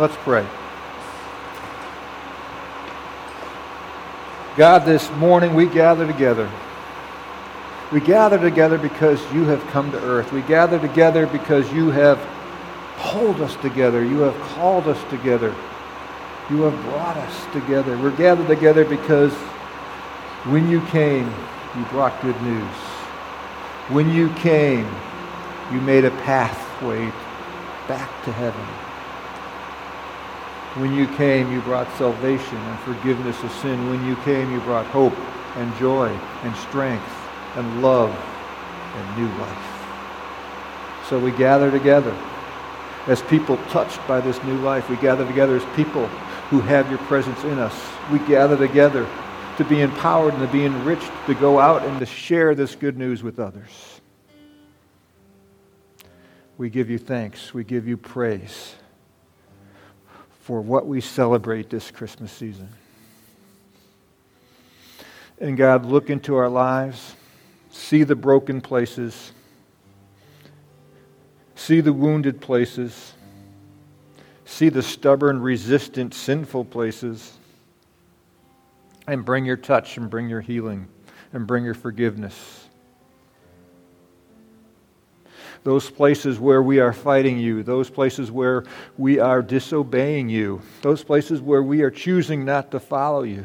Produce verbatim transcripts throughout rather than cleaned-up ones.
Let's pray. God, this morning we gather together. We gather together because you have come to earth. We gather together because you have pulled us together. You have called us together. You have brought us together. We're gathered together because when you came, you brought good news. When you came, you made a pathway back to heaven. When you came, you brought salvation and forgiveness of sin. When you came, you brought hope and joy and strength and love and new life. So we gather together as people touched by this new life. We gather together as people who have your presence in us. We gather together to be empowered and to be enriched, to go out and to share this good news with others. We give you thanks. We give you praise for what we celebrate this Christmas season. And God, look into our lives, see the broken places, see the wounded places, see the stubborn, resistant, sinful places, and bring your touch and bring your healing and bring your forgiveness. Those places where we are fighting you, those places where we are disobeying you, those places where we are choosing not to follow you.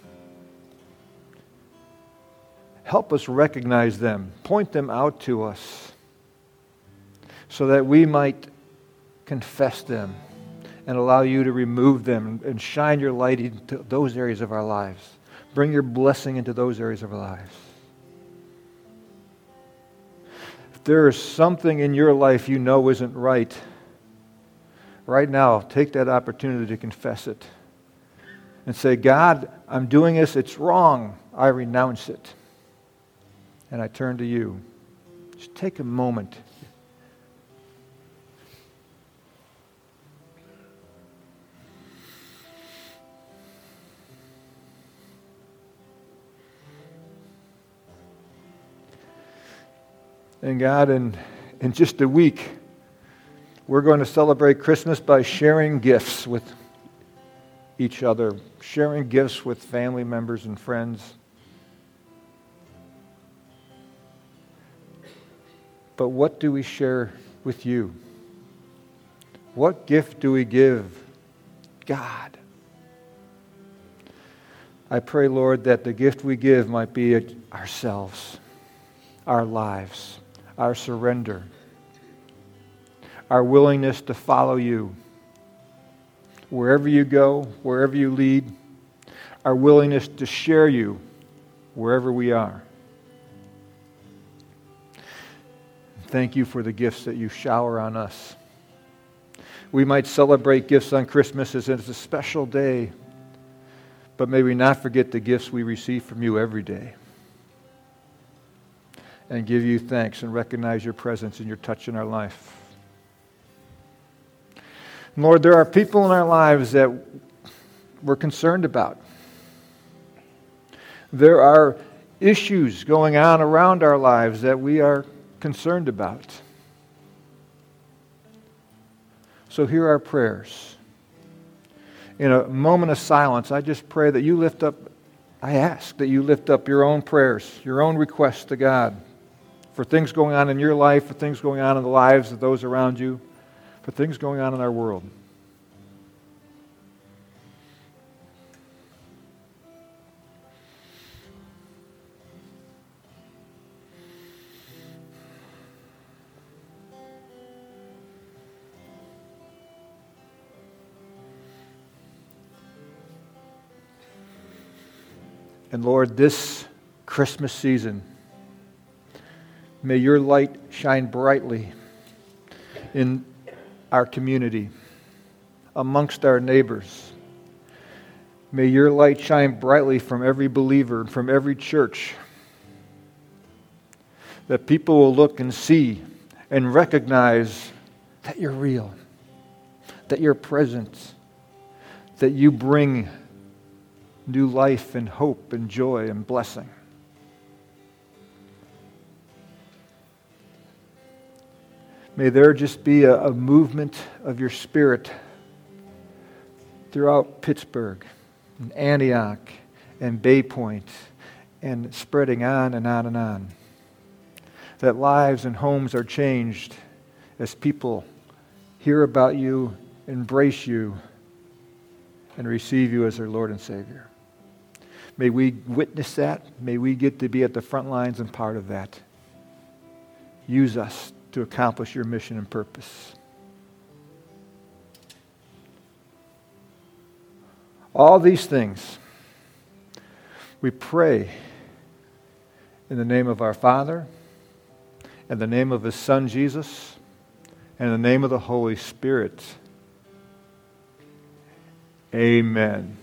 Help us recognize them, point them out to us, so that we might confess them and allow you to remove them and shine your light into those areas of our lives. Bring your blessing into those areas of our lives. If there is something in your life you know isn't right, right now, take that opportunity to confess it and say, God, I'm doing this, it's wrong. I renounce it. And I turn to you. Just take a moment. And God, in, in just a week, we're going to celebrate Christmas by sharing gifts with each other, sharing gifts with family members and friends. But what do we share with you? What gift do we give God? I pray, Lord, that the gift we give might be ourselves, our lives, our surrender, our willingness to follow you wherever you go, wherever you lead, our willingness to share you wherever we are. Thank you for the gifts that you shower on us. We might celebrate gifts on Christmas as it's a special day, but may we not forget the gifts we receive from you every day. And give you thanks and recognize your presence and your touch in our life. Lord, there are people in our lives that we're concerned about. There are issues going on around our lives that we are concerned about. So hear our prayers. In a moment of silence, I just pray that you lift up, I ask that you lift up your own prayers, your own requests to God, for things going on in your life, for things going on in the lives of those around you, for things going on in our world. And Lord, this Christmas season, may your light shine brightly in our community, amongst our neighbors. May your light shine brightly from every believer, from every church, that people will look and see and recognize that you're real, that you're present, that you bring new life and hope and joy and blessing. May there just be a, a movement of your Spirit throughout Pittsburgh and Antioch and Bay Point and spreading on and on and on. That lives and homes are changed as people hear about you, embrace you, and receive you as their Lord and Savior. May we witness that. May we get to be at the front lines and part of that. Use us to accomplish your mission and purpose. All these things we pray in the name of our Father, in the name of His Son Jesus, and in the name of the Holy Spirit. Amen.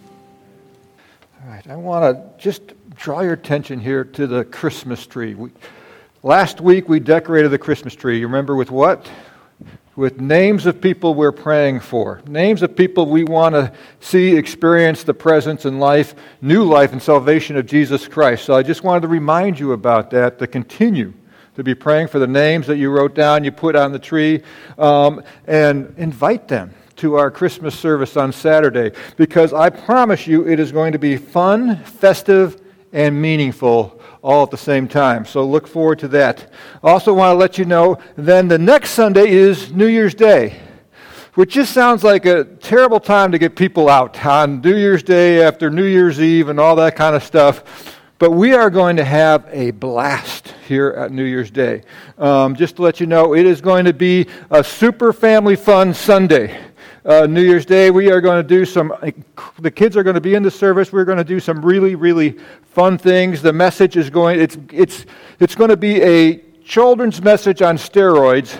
All right, I want to just draw your attention here to the Christmas tree. We, last week we decorated the Christmas tree. You remember with what? With names of people we're praying for. Names of people we want to see experience the presence and life, new life and salvation of Jesus Christ. So I just wanted to remind you about that, to continue to be praying for the names that you wrote down, you put on the tree, um, and invite them to our Christmas service on Saturday, because I promise you it is going to be fun, festive, and meaningful all at the same time. So look forward to that. Also want to let you know, then the next Sunday is New Year's Day, which just sounds like a terrible time to get people out on New Year's Day after New Year's Eve and all that kind of stuff. But we are going to have a blast here at New Year's Day. Um, just to let you know, it is going to be a super family fun Sunday. Uh, New Year's Day, we are going to do some, the kids are going to be in the service. We're going to do some really, really fun things. The message is going, it's it's it's going to be a children's message on steroids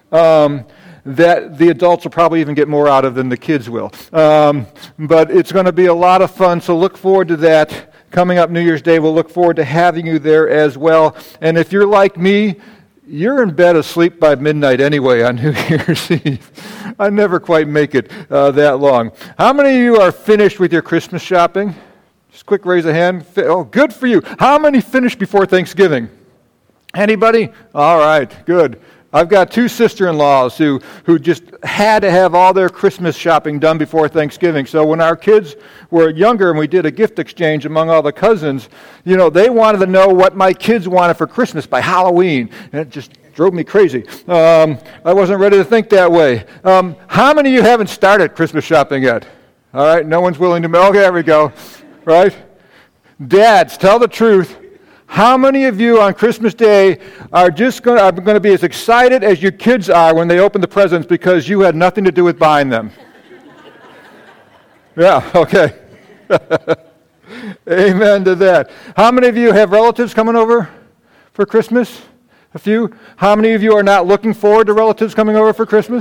um, that the adults will probably even get more out of than the kids will. Um, but it's going to be a lot of fun, so look forward to that. Coming up New Year's Day, we'll look forward to having you there as well. And if you're like me, you're in bed asleep by midnight anyway on New Year's Eve. I never quite make it uh, that long. How many of you are finished with your Christmas shopping? Just quick raise a hand. Oh, good for you. How many finished before Thanksgiving? Anybody? All right, good. I've got two sister-in-laws who, who just had to have all their Christmas shopping done before Thanksgiving. So when our kids were younger and we did a gift exchange among all the cousins, you know, they wanted to know what my kids wanted for Christmas by Halloween. And it just drove me crazy. Um, I wasn't ready to think that way. Um, how many of you haven't started Christmas shopping yet? All right, no one's willing to... Okay, there we go. Right? Dads, tell the truth. How many of you on Christmas Day are just going to, are going to be as excited as your kids are when they open the presents because you had nothing to do with buying them? Yeah, okay. Amen to that. How many of you have relatives coming over for Christmas? A few. How many of you are not looking forward to relatives coming over for Christmas?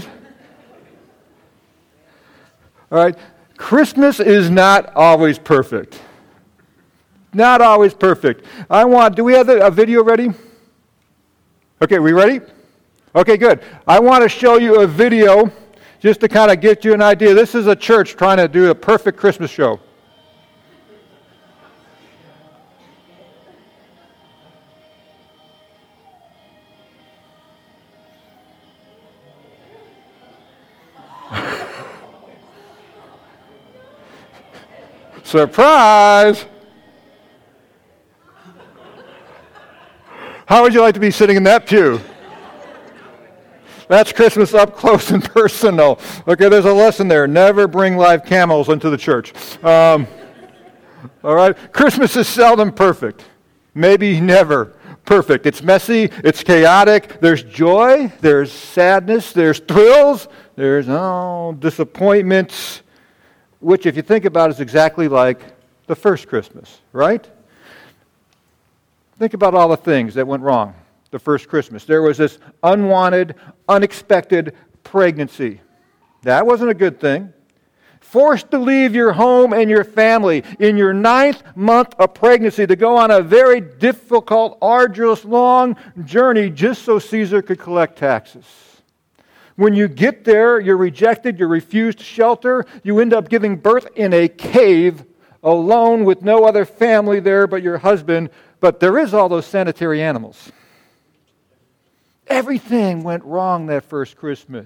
All right. Christmas is not always perfect. Not always perfect. I want, do we have a video ready? Okay, we ready? Okay, good. I want to show you a video just to kind of get you an idea. This is a church trying to do a perfect Christmas show. Surprise! How would you like to be sitting in that pew? That's Christmas up close and personal. Okay, there's a lesson there. Never bring live camels into the church. Um, all right? Christmas is seldom perfect. Maybe never perfect. It's messy. It's chaotic. There's joy. There's sadness. There's thrills. There's, oh, disappointments, which, if you think about it, is exactly like the first Christmas, right? Think about all the things that went wrong the first Christmas. There was this unwanted, unexpected pregnancy. That wasn't a good thing. Forced to leave your home and your family in your ninth month of pregnancy to go on a very difficult, arduous, long journey just so Caesar could collect taxes. When you get there, you're rejected, you're refused shelter, you end up giving birth in a cave alone with no other family there but your husband. But there is all those sanitary animals. Everything went wrong that first Christmas.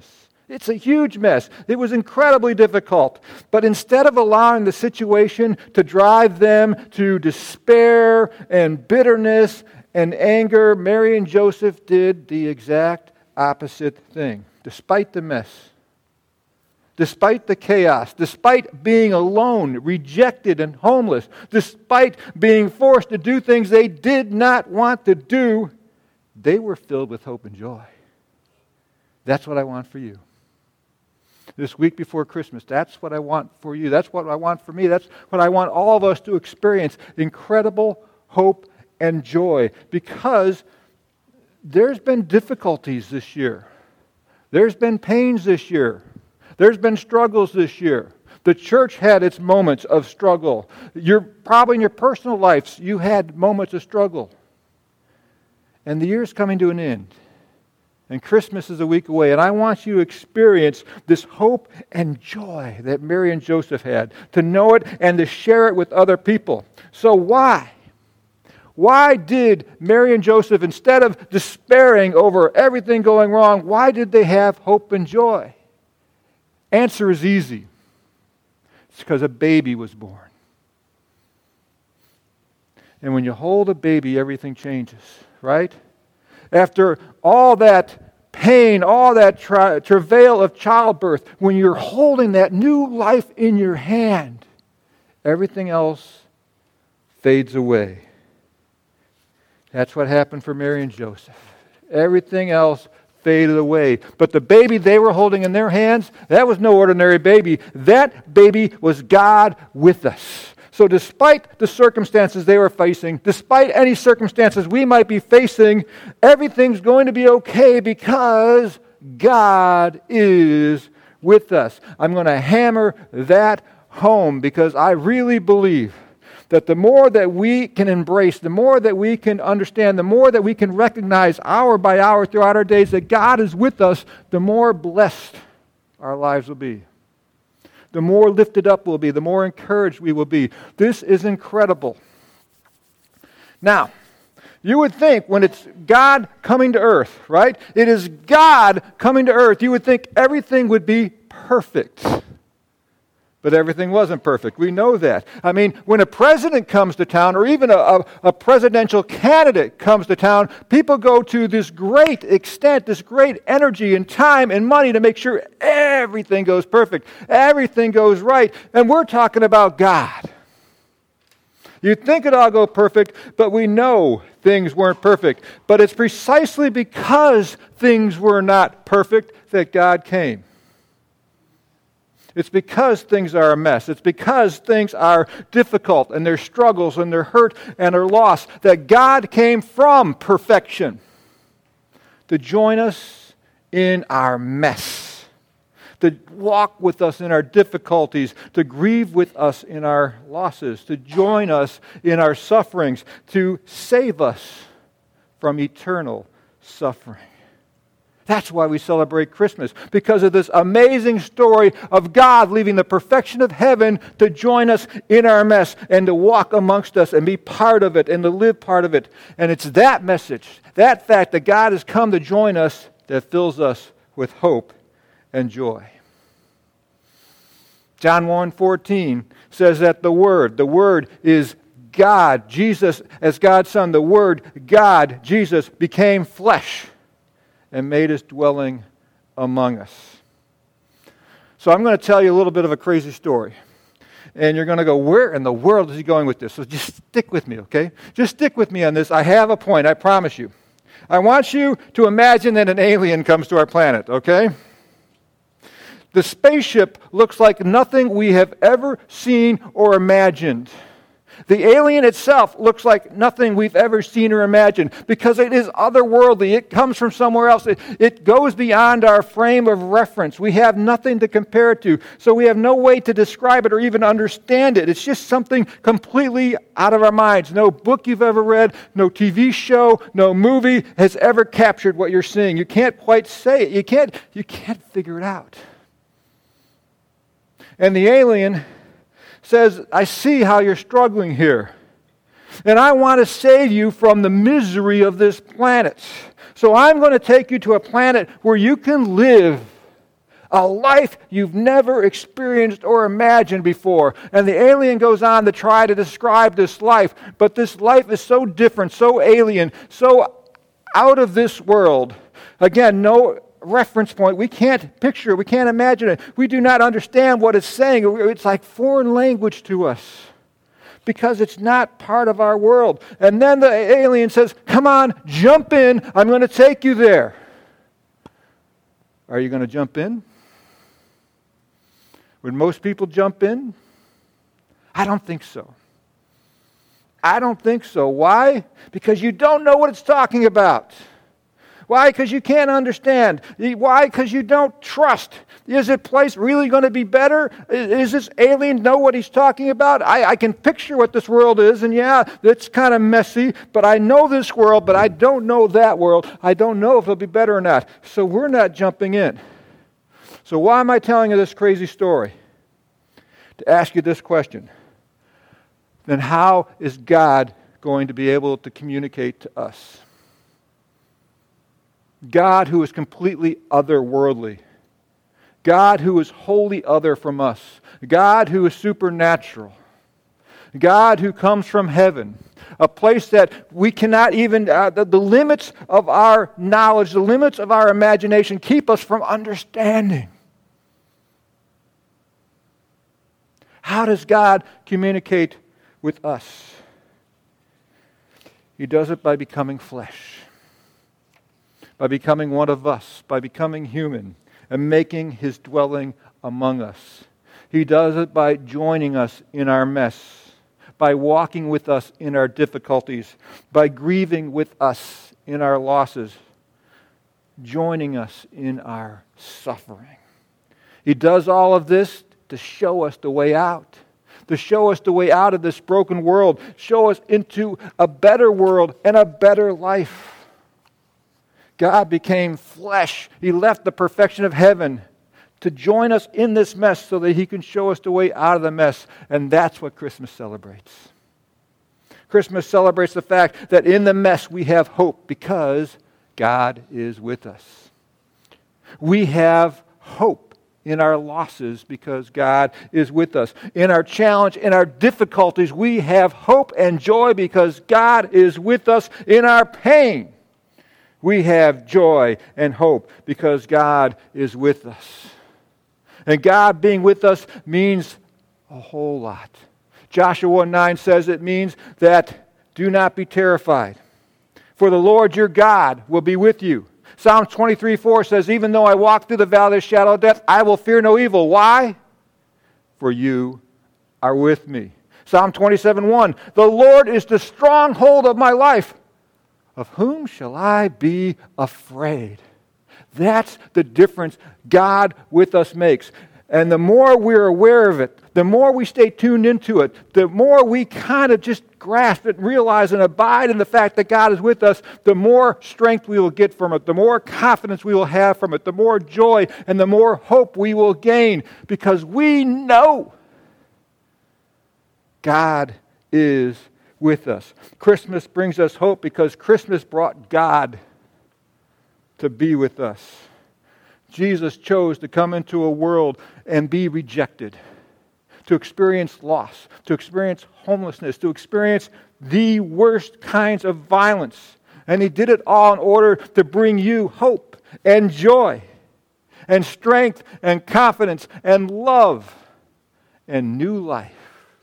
It's a huge mess. It was incredibly difficult. But instead of allowing the situation to drive them to despair and bitterness and anger, Mary and Joseph did the exact opposite thing. Despite the mess, despite the chaos, despite being alone, rejected, and homeless, despite being forced to do things they did not want to do, they were filled with hope and joy. That's what I want for you. This week before Christmas, that's what I want for you. That's what I want for me. That's what I want all of us to experience. Incredible hope and joy. Because there's been difficulties this year. There's been pains this year. There's been struggles this year. The church had its moments of struggle. You're probably in your personal lives, you had moments of struggle. And the year's coming to an end. And Christmas is a week away. And I want you to experience this hope and joy that Mary and Joseph had. To know it and to share it with other people. So why? Why did Mary and Joseph, instead of despairing over everything going wrong, why did they have hope and joy? Answer is easy. It's because a baby was born. And when you hold a baby, everything changes, right? After all that pain, all that tra- travail of childbirth, when you're holding that new life in your hand, everything else fades away. That's what happened for Mary and Joseph. Everything else faded away. But the baby they were holding in their hands, that was no ordinary baby. That baby was God with us. So despite the circumstances they were facing, despite any circumstances we might be facing, everything's going to be okay because God is with us. I'm going to hammer that home because I really believe that the more that we can embrace, the more that we can understand, the more that we can recognize hour by hour throughout our days that God is with us, the more blessed our lives will be. The more lifted up we'll be, the more encouraged we will be. This is incredible. Now, you would think when it's God coming to earth, right? It is God coming to earth. You would think everything would be perfect. But everything wasn't perfect. We know that. I mean, when a president comes to town, or even a, a, a presidential candidate comes to town, people go to this great extent, this great energy and time and money to make sure everything goes perfect, everything goes right. And we're talking about God. You'd think it all go perfect, but we know things weren't perfect. But it's precisely because things were not perfect that God came. It's because things are a mess. It's because things are difficult and there's struggles and they're hurt and they're lost that God came from perfection to join us in our mess, to walk with us in our difficulties, to grieve with us in our losses, to join us in our sufferings, to save us from eternal suffering. That's why we celebrate Christmas, because of this amazing story of God leaving the perfection of heaven to join us in our mess and to walk amongst us and be part of it and to live part of it. And it's that message, that fact that God has come to join us that fills us with hope and joy. John one fourteen says that the Word, the Word is God, Jesus as God's Son, the Word, God, Jesus, became flesh and made His dwelling among us. So I'm going to tell you a little bit of a crazy story. And you're going to go, where in the world is he going with this? So just stick with me, okay? Just stick with me on this. I have a point, I promise you. I want you to imagine that an alien comes to our planet, okay? The spaceship looks like nothing we have ever seen or imagined. The alien itself looks like nothing we've ever seen or imagined because it is otherworldly. It comes from somewhere else. It, it goes beyond our frame of reference. We have nothing to compare it to, so we have no way to describe it or even understand it. It's just something completely out of our minds. No book you've ever read, no T V show, no movie has ever captured what you're seeing. You can't quite say it. You can't, you can't figure it out. And the alien says, I see how you're struggling here. And I want to save you from the misery of this planet. So I'm going to take you to a planet where you can live A life you've never experienced or imagined before. And the alien goes on to try to describe this life. But this life is so different, so alien, so out of this world. Again, no reference point. We can't picture it. We can't imagine it. We do not understand what it's saying. It's like foreign language to us because it's not part of our world. And then the alien says, come on, jump in. I'm going to take you there. Are you going to jump in? Would most people jump in? I don't think so. I don't think so. Why? Because you don't know what it's talking about. Why? Because you can't understand. Why? Because you don't trust. Is this place really going to be better? Is this alien know what he's talking about? I, I can picture what this world is, and yeah, it's kind of messy, but I know this world, but I don't know that world. I don't know if it'll be better or not. So we're not jumping in. So why am I telling you this crazy story? To ask you this question. Then how is God going to be able to communicate to us? God who is completely otherworldly. God who is wholly other from us. God who is supernatural. God who comes from heaven. A place that we cannot even, uh, the, the limits of our knowledge, the limits of our imagination keep us from understanding. How does God communicate with us? He does it by becoming flesh, by becoming one of us, by becoming human, and making His dwelling among us. He does it by joining us in our mess, by walking with us in our difficulties, by grieving with us in our losses, joining us in our suffering. He does all of this to show us the way out, to show us the way out of this broken world, show us into a better world and a better life. God became flesh. He left the perfection of heaven to join us in this mess so that He can show us the way out of the mess. And that's what Christmas celebrates. Christmas celebrates the fact that in the mess we have hope because God is with us. We have hope in our losses because God is with us. In our challenge, in our difficulties, we have hope and joy because God is with us. In our pain, we have joy and hope because God is with us. And God being with us means a whole lot. Joshua one nine says it means that do not be terrified, for the Lord your God will be with you. Psalm twenty-three four says, even though I walk through the valley of the shadow of death, I will fear no evil. Why? For you are with me. Psalm twenty-seven one, the Lord is the stronghold of my life. Of whom shall I be afraid? That's the difference God with us makes. And the more we're aware of it, the more we stay tuned into it, the more we kind of just grasp it and realize and abide in the fact that God is with us, the more strength we will get from it, the more confidence we will have from it, the more joy and the more hope we will gain because we know God is with us. Christmas brings us hope because Christmas brought God to be with us. Jesus chose to come into a world and be rejected, to experience loss, to experience homelessness, to experience the worst kinds of violence. And He did it all in order to bring you hope and joy and strength and confidence and love and new life.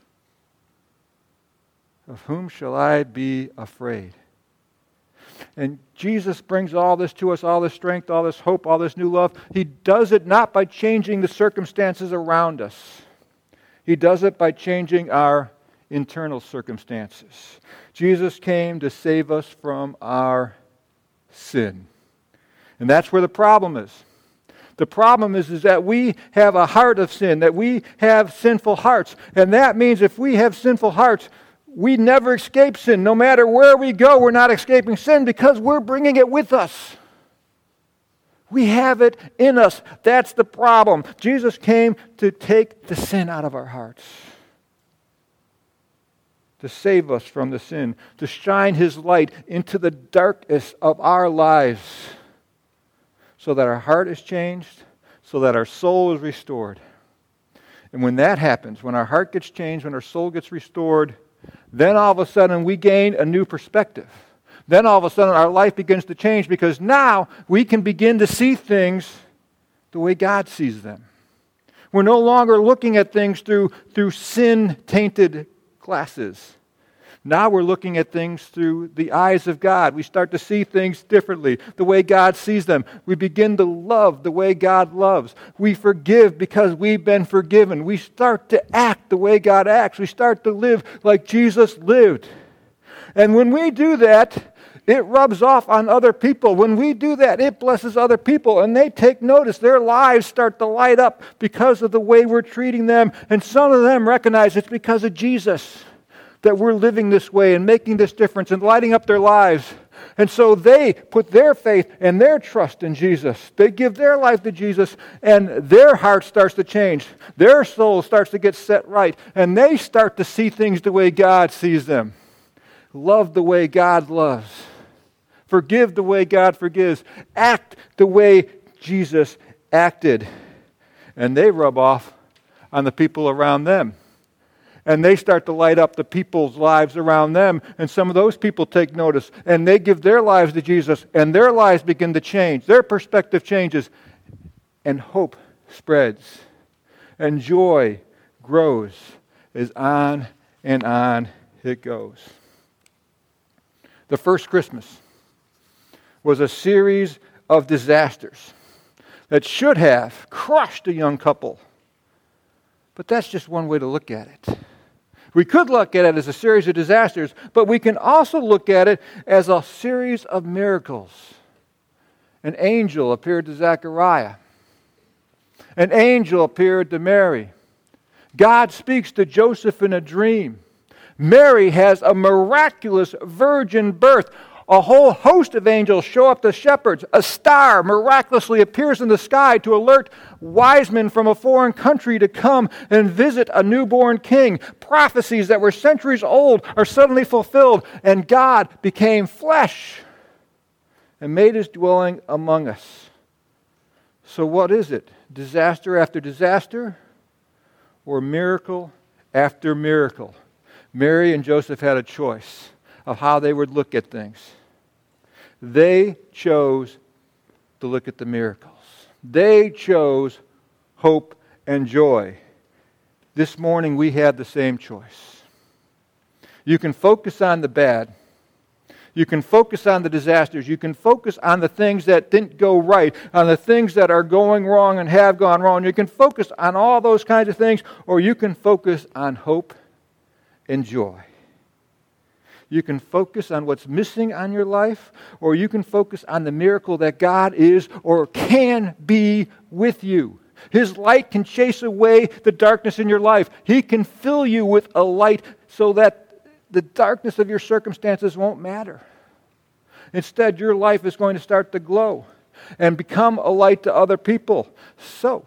Of whom shall I be afraid? And Jesus brings all this to us, all this strength, all this hope, all this new love. He does it not by changing the circumstances around us. He does it by changing our internal circumstances. Jesus came to save us from our sin. And that's where the problem is. The problem is, is that we have a heart of sin, that we have sinful hearts. And that means if we have sinful hearts, we never escape sin. No matter where we go, we're not escaping sin because we're bringing it with us. We have it in us. That's the problem. Jesus came to take the sin out of our hearts, to save us from the sin, to shine His light into the darkness of our lives so that our heart is changed, so that our soul is restored. And when that happens, when our heart gets changed, when our soul gets restored, then all of a sudden we gain a new perspective. Then all of a sudden our life begins to change because now we can begin to see things the way God sees them. We're no longer looking at things through, through sin-tainted glasses. Now we're looking at things through the eyes of God. We start to see things differently, the way God sees them. We begin to love the way God loves. We forgive because we've been forgiven. We start to act the way God acts. We start to live like Jesus lived. And when we do that, it rubs off on other people. When we do that, it blesses other people, and they take notice. Their lives start to light up because of the way we're treating them, and some of them recognize it's because of Jesus that we're living this way and making this difference and lighting up their lives. And so they put their faith and their trust in Jesus. They give their life to Jesus, and their heart starts to change. Their soul starts to get set right, and they start to see things the way God sees them. Love the way God loves. Forgive the way God forgives. Act the way Jesus acted. And they rub off on the people around them. And they start to light up the people's lives around them. And some of those people take notice. And they give their lives to Jesus. And their lives begin to change. Their perspective changes. And hope spreads. And joy grows as on and on it goes. The first Christmas was a series of disasters that should have crushed a young couple. But that's just one way to look at it. We could look at it as a series of disasters, but we can also look at it as a series of miracles. An angel appeared to Zechariah. An angel appeared to Mary. God speaks to Joseph in a dream. Mary has a miraculous virgin birth. A whole host of angels show up to shepherds. A star miraculously appears in the sky to alert wise men from a foreign country to come and visit a newborn king. Prophecies that were centuries old are suddenly fulfilled, and God became flesh and made his dwelling among us. So what is it? Disaster after disaster, or miracle after miracle? Mary and Joseph had a choice of how they would look at things. They chose to look at the miracles. They chose hope and joy. This morning we had the same choice. You can focus on the bad. You can focus on the disasters. You can focus on the things that didn't go right, on the things that are going wrong and have gone wrong. You can focus on all those kinds of things, or you can focus on hope and joy. You can focus on what's missing on your life, or you can focus on the miracle that God is or can be with you. His light can chase away the darkness in your life. He can fill you with a light so that the darkness of your circumstances won't matter. Instead, your life is going to start to glow and become a light to other people. So,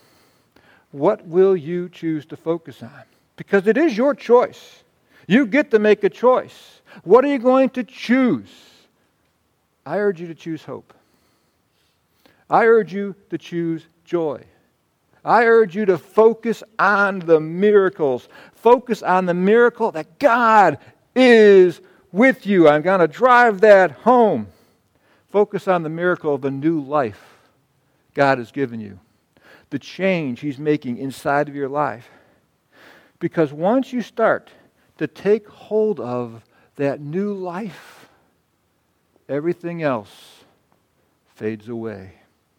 what will you choose to focus on? Because it is your choice. You get to make a choice. What are you going to choose? I urge you to choose hope. I urge you to choose joy. I urge you to focus on the miracles. Focus on the miracle that God is with you. I'm going to drive that home. Focus on the miracle of the new life God has given you. The change He's making inside of your life. Because once you start to take hold of that new life, everything else fades away.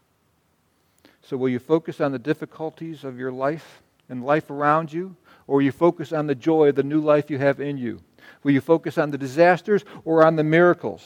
So will you focus on the difficulties of your life and life around you, or will you focus on the joy of the new life you have in you? Will you focus on the disasters or on the miracles?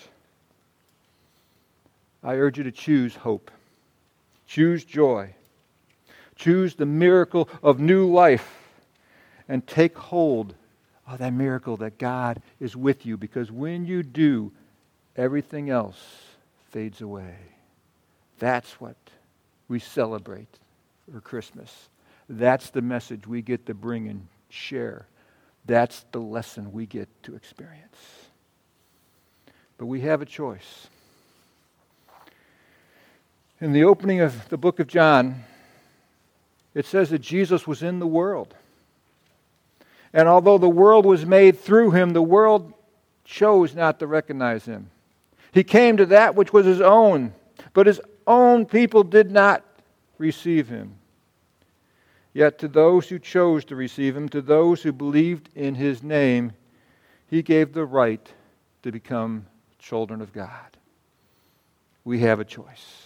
I urge you to choose hope. Choose joy. Choose the miracle of new life and take hold of that miracle that God is with you, because when you do, everything else fades away. That's what we celebrate for Christmas. That's the message we get to bring and share. That's the lesson we get to experience. But we have a choice. In the opening of the book of John, it says that Jesus was in the world. And although the world was made through him, the world chose not to recognize him. He came to that which was his own, but his own people did not receive him. Yet to those who chose to receive him, to those who believed in his name, he gave the right to become children of God. We have a choice.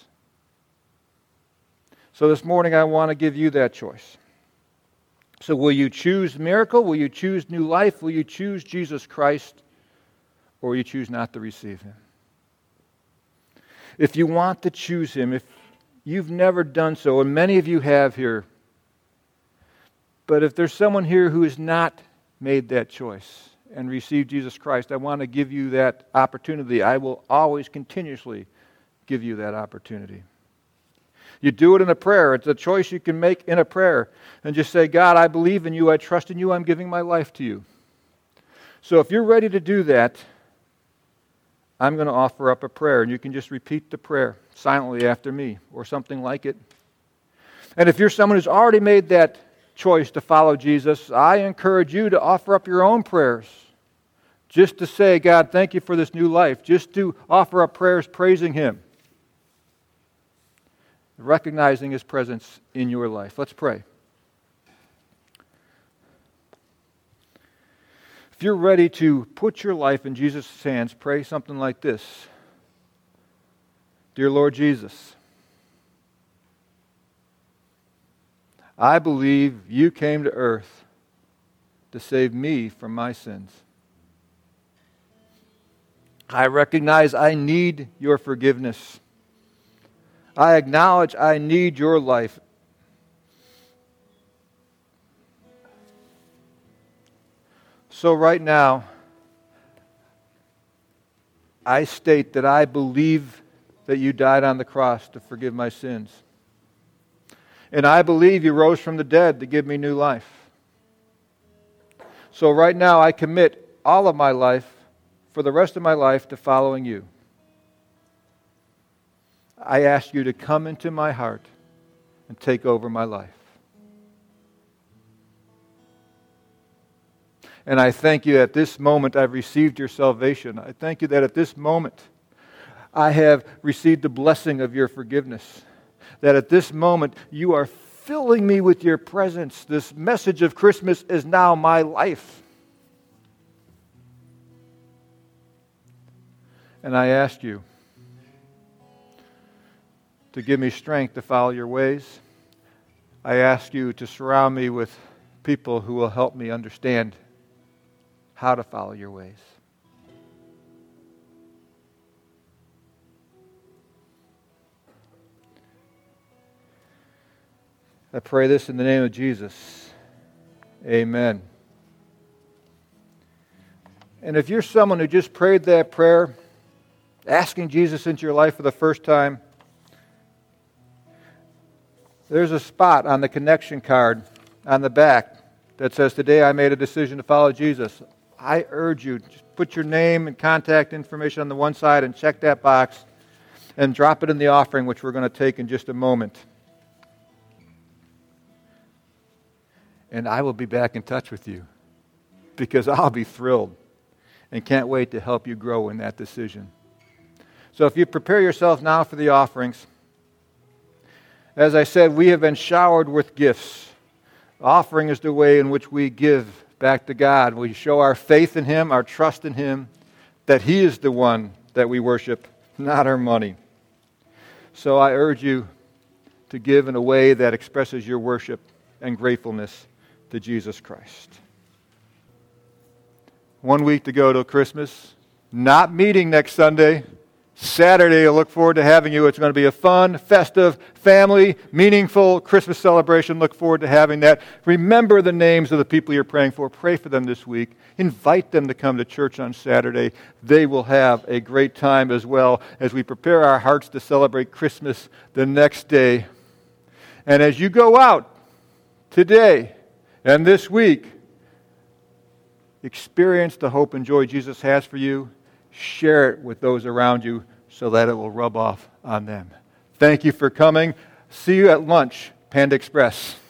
So this morning I want to give you that choice. So will you choose miracle? Will you choose new life? Will you choose Jesus Christ? Or will you choose not to receive him? If you want to choose him, if you've never done so, and many of you have here, but if there's someone here who has not made that choice and received Jesus Christ, I want to give you that opportunity. I will always continuously give you that opportunity. You do it in a prayer. It's a choice you can make in a prayer. And just say, God, I believe in you. I trust in you. I'm giving my life to you. So if you're ready to do that, I'm going to offer up a prayer. And you can just repeat the prayer silently after me or something like it. And if you're someone who's already made that choice to follow Jesus, I encourage you to offer up your own prayers. Just to say, God, thank you for this new life. Just to offer up prayers praising him. Recognizing his presence in your life. Let's pray. If you're ready to put your life in Jesus' hands, pray something like this. Dear Lord Jesus, I believe you came to earth to save me from my sins. I recognize I need your forgiveness. I acknowledge I need your life. So right now, I state that I believe that you died on the cross to forgive my sins. And I believe you rose from the dead to give me new life. So right now, I commit all of my life, for the rest of my life, to following you. I ask you to come into my heart and take over my life. And I thank you that at this moment I've received your salvation. I thank you that at this moment I have received the blessing of your forgiveness. That at this moment you are filling me with your presence. This message of Christmas is now my life. And I ask you to give me strength to follow your ways. I ask you to surround me with people who will help me understand how to follow your ways. I pray this in the name of Jesus. Amen. And if you're someone who just prayed that prayer, asking Jesus into your life for the first time, there's a spot on the connection card on the back that says, today I made a decision to follow Jesus. I urge you, just put your name and contact information on the one side and check that box and drop it in the offering, which we're going to take in just a moment. And I will be back in touch with you because I'll be thrilled and can't wait to help you grow in that decision. So if you prepare yourself now for the offerings, as I said, we have been showered with gifts. Offering is the way in which we give back to God. We show our faith in him, our trust in him, that he is the one that we worship, not our money. So I urge you to give in a way that expresses your worship and gratefulness to Jesus Christ. One week to go till Christmas. Not meeting next Sunday. Saturday, I look forward to having you. It's going to be a fun, festive, family, meaningful Christmas celebration. Look forward to having that. Remember the names of the people you're praying for. Pray for them this week. Invite them to come to church on Saturday. They will have a great time as well as we prepare our hearts to celebrate Christmas the next day. And as you go out today and this week, experience the hope and joy Jesus has for you. Share it with those around you so that it will rub off on them. Thank you for coming. See you at lunch, Panda Express.